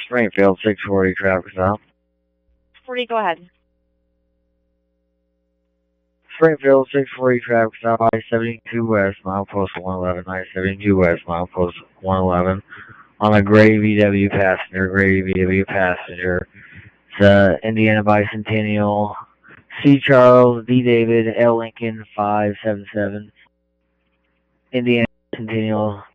Springfield 640 traffic stop. 40, go ahead. Springfield 640 traffic stop, I-72 West, milepost 111, I-72 West, milepost 111. On a gray VW passenger. It's Indiana Bicentennial, C. Charles, D. David, L. Lincoln, 577. Indiana Bicentennial,